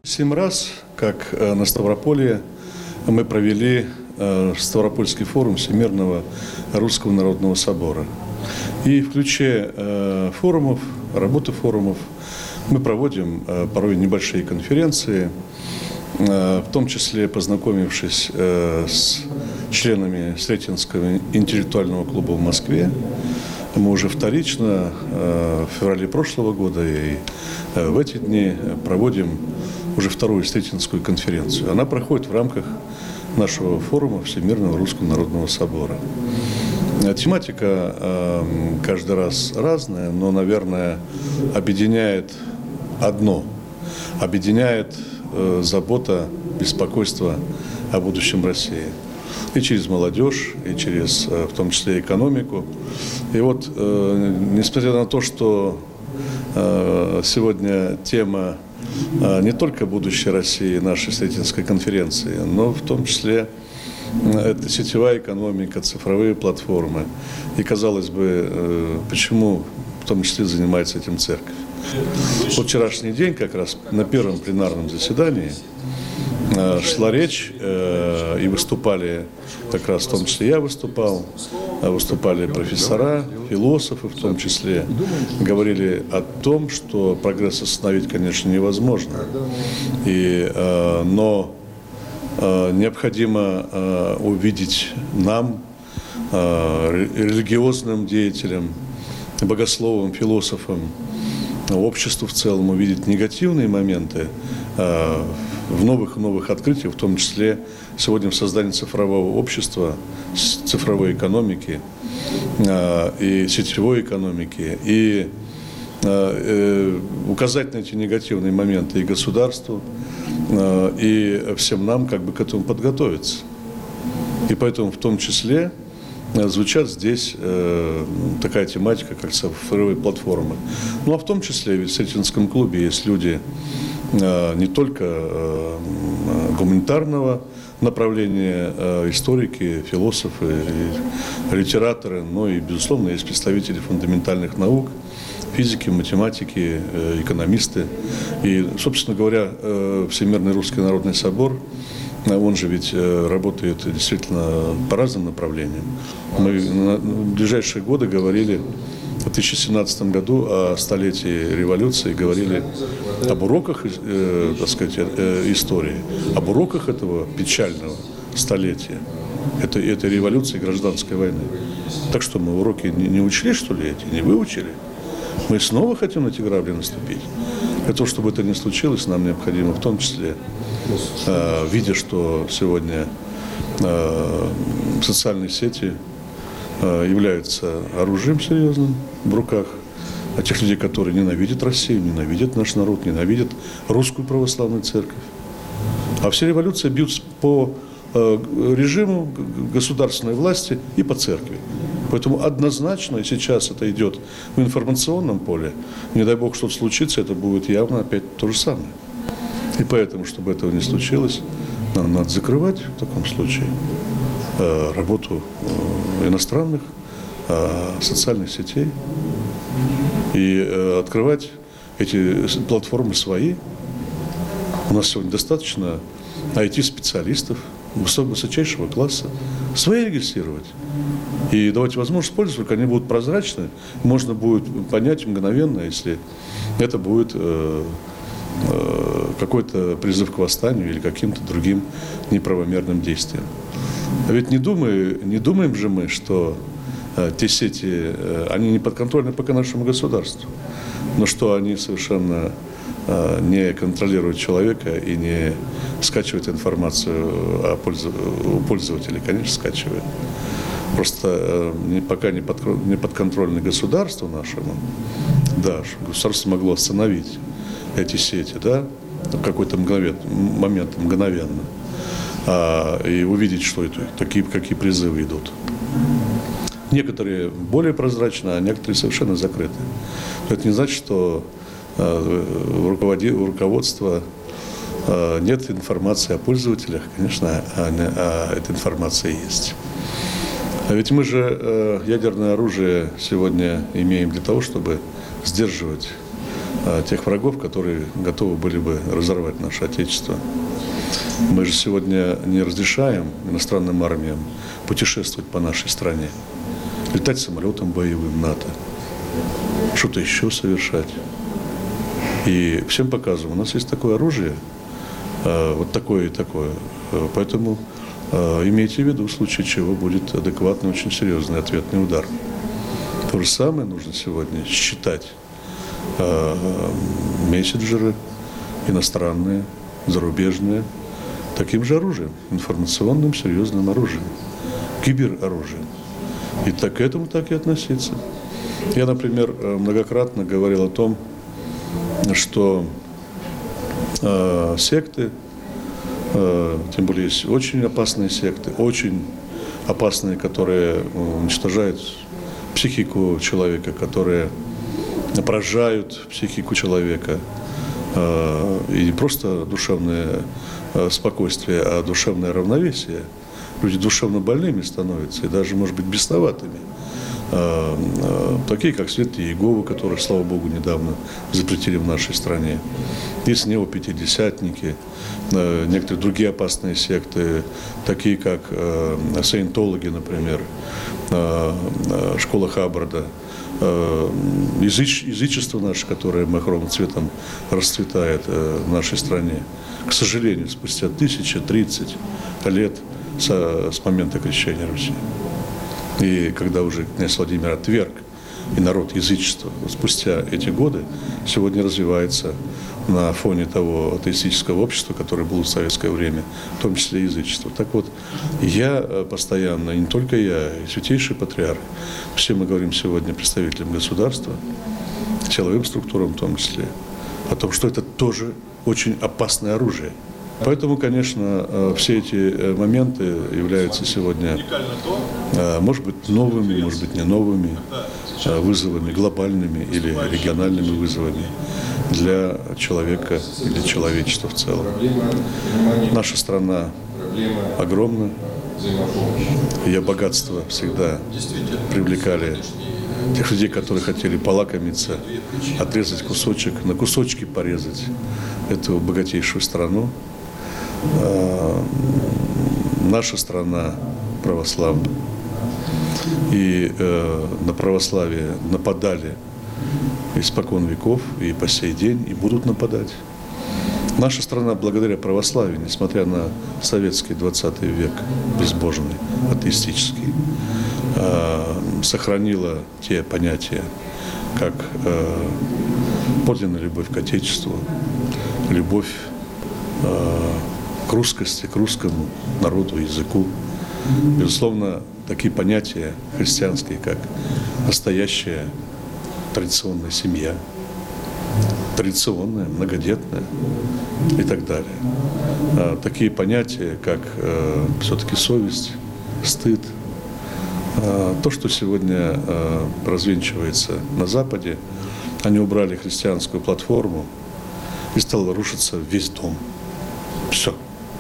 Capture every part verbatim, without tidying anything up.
Семь раз, как на Ставрополье, мы провели Ставропольский форум Всемирного Русского Народного Собора. И в ключе форумов, работы форумов, мы проводим порой небольшие конференции, в том числе познакомившись с членами Сретенского интеллектуального клуба в Москве. Мы уже вторично в феврале прошлого года и в эти дни проводим уже вторую Сретенскую конференцию. Она проходит в рамках нашего форума Всемирного Русского Народного Собора. Тематика каждый раз разная, но, наверное, объединяет одно. Объединяет забота, беспокойство о будущем России. И через молодежь, и через, в том числе, экономику. И вот, несмотря на то, что сегодня тема не только будущее России, нашей Сретенской конференции, но в том числе это сетевая экономика, цифровые платформы. И, казалось бы, почему в том числе занимается этим церковь? Вот вчерашний день, как раз на первом пленарном заседании, шла речь, и выступали, как раз в том числе я выступал, выступали профессора, философы в том числе, говорили о том, что прогресс остановить, конечно, невозможно, и, но необходимо увидеть нам, религиозным деятелям, богословам, философам, обществу в целом, увидеть негативные моменты в новых и новых открытиях, в том числе сегодня в создании цифрового общества, цифровой экономики и сетевой экономики, и указать на эти негативные моменты и государству, и всем нам как бы к этому подготовиться. И поэтому в том числе звучат здесь э, такая тематика, как цифровые платформы. Ну а в том числе ведь в Сретенском клубе есть люди э, не только э, гуманитарного направления, э, историки, философы, и литераторы, но и, безусловно, есть представители фундаментальных наук, физики, математики, э, экономисты. И, собственно говоря, э, Всемирный Русский Народный Собор, он же ведь работает действительно по разным направлениям. Мы в ближайшие годы говорили, в две тысячи семнадцатом году о столетии революции, говорили об уроках, э, так сказать, э, истории, об уроках этого печального столетия, этой, этой революции, гражданской войны. Так что мы уроки не, не учли, что ли, эти, не выучили? Мы снова хотим на эти грабли наступить. Для того, чтобы это не случилось, нам необходимо в том числе, э, видя, что сегодня э, социальные сети э, являются оружием серьезным в руках тех людей, которые ненавидят Россию, ненавидят наш народ, ненавидят русскую православную церковь. А все революции бьют по э, режиму государственной власти и по церкви. Поэтому однозначно, и сейчас это идет в информационном поле, не дай бог что-то случится, это будет явно опять то же самое. И поэтому, чтобы этого не случилось, нам надо закрывать в таком случае э, работу э, иностранных э, социальных сетей и э, открывать эти платформы свои. У нас сегодня достаточно ай ти-специалистов высочайшего класса, свои регистрировать. И давать возможность использовать, только они будут прозрачны, можно будет понять мгновенно, если это будет э, э, какой-то призыв к восстанию или каким-то другим неправомерным действиям. А ведь не, думай, не думаем же мы, что э, те сети, э, они не подконтрольны пока нашему государству, но что они совершенно э, не контролируют человека и не скачивают информацию о пользу, у пользователей, конечно, скачивают. Просто э, пока не, под, не подконтрольно государству нашему, да, государство могло остановить эти сети, да, в какой-то мгновен, момент мгновенно, а, и увидеть, что это, такие, какие призывы идут. Некоторые более прозрачны, а некоторые совершенно закрыты. Но это не значит, что э, у, руководи, у руководства э, нет информации о пользователях. Конечно, а, а эта информация есть. А ведь мы же э, ядерное оружие сегодня имеем для того, чтобы сдерживать тех врагов, которые готовы были бы разорвать наше Отечество. Мы же сегодня не разрешаем иностранным армиям путешествовать по нашей стране, летать самолетом боевым НАТО, что-то еще совершать. И всем показываем, у нас есть такое оружие, вот такое и такое. Поэтому имейте в виду, в случае чего будет адекватный, очень серьезный ответный удар. То же самое нужно сегодня считать мессенджеры иностранные, зарубежные, таким же оружием, информационным серьезным оружием, кибероружием. И так к этому так и относиться. Я, например, многократно говорил о том, что э, секты, э, тем более есть очень опасные секты, очень опасные, которые уничтожают психику человека, которые поражают психику человека, э, и не просто душевное э, спокойствие, а душевное равновесие. Люди душевно больными становятся и даже, может быть, бесноватыми. Э, э, такие, как Святые Иеговы, которые, слава Богу, недавно запретили в нашей стране. Есть неопятидесятники, э, некоторые другие опасные секты, такие как э, саентологи, например, э, э, школа Хаббарда. Языч, язычество наше, которое махровым цветом расцветает в нашей стране, к сожалению, спустя тысяча тридцать лет со, с момента крещения Руси. И когда уже князь Владимир отверг и народ язычества, спустя эти годы сегодня развивается на фоне того атеистического общества, которое было в советское время, в том числе язычество. Так вот, я постоянно, и не только я, и святейший патриарх, все мы говорим сегодня представителям государства, силовым структурам в том числе, о том, что это тоже очень опасное оружие. Поэтому, конечно, все эти моменты являются сегодня, может быть, новыми, может быть, не новыми вызовами, глобальными или региональными вызовами для человека и для человечества в целом. Наша страна огромна, ее богатства всегда привлекали тех людей, которые хотели полакомиться, отрезать кусочек, на кусочки порезать эту богатейшую страну. Наша страна православная. И э, на православие нападали испокон веков и по сей день, и будут нападать. Наша страна, благодаря православию, несмотря на советский двадцатый век, безбожный, атеистический, э, сохранила те понятия, как э, подлинная любовь к Отечеству, любовь э, к русскости, к русскому народу, языку. Безусловно, такие понятия христианские, как настоящая традиционная семья, традиционная, многодетная и так далее. А, такие понятия, как э, все-таки совесть, стыд. А, то, что сегодня э, развенчивается на Западе, они убрали христианскую платформу, и стал рушиться весь дом. Все.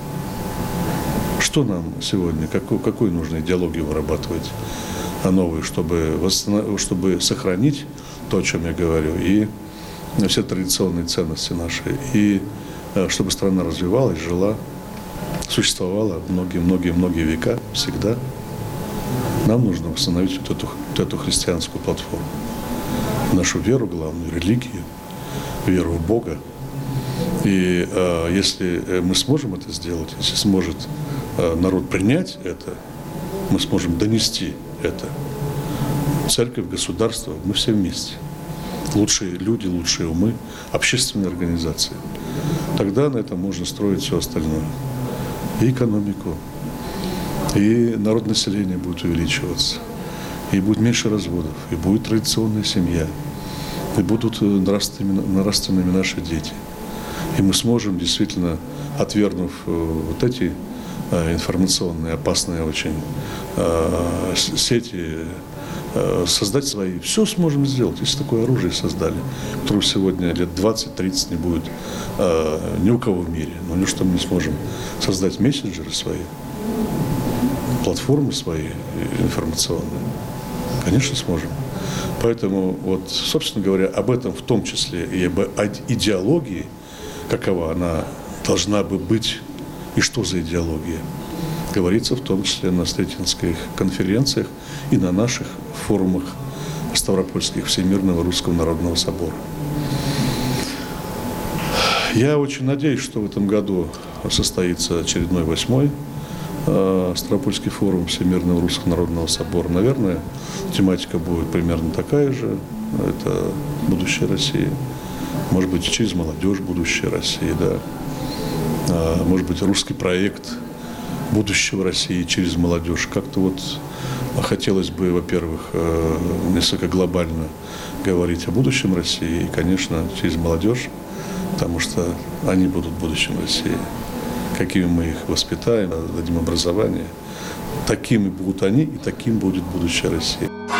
Что нам сегодня, какую, какую нужно идеологию вырабатывать новую, чтобы, восстанов... чтобы сохранить то, о чем я говорю, и все традиционные ценности наши, и чтобы страна развивалась, жила, существовала многие-многие-многие века, всегда. Нам нужно восстановить вот эту, вот эту христианскую платформу, нашу веру главную, религию, веру в Бога. И э, если мы сможем это сделать, если сможет э, народ принять это, мы сможем донести это. Церковь, государство, мы все вместе. Лучшие люди, лучшие умы, общественные организации. Тогда на этом можно строить все остальное. И экономику, и народ населения будет увеличиваться, и будет меньше разводов, и будет традиционная семья, и будут нравственными, нравственными наши дети. И мы сможем, действительно, отвергнув вот эти информационные, опасные очень сети, создать свои. Все сможем сделать, если такое оружие создали, которое сегодня лет двадцать-тридцать не будет ни у кого в мире. Но неужто мы не сможем создать мессенджеры свои, платформы свои информационные? Конечно, сможем. Поэтому, вот, собственно говоря, об этом в том числе и об идеологии, какова она должна бы быть и что за идеология, говорится в том числе на Сретенских конференциях и на наших форумах Ставропольских Всемирного Русского Народного Собора. Я очень надеюсь, что в этом году состоится очередной восьмой э, Ставропольский форум Всемирного Русского Народного Собора. Наверное, тематика будет примерно такая же. Это будущее России. Может быть, через молодежь будущее России, да. А, может быть, русский проект будущего России через молодежь. Как-то вот хотелось бы, во-первых, э, несколько глобально говорить о будущем России. И, конечно, через молодежь. Потому что они будут будущим России. Какими мы их воспитаем, дадим образование, такими будут они, и таким будет будущее России.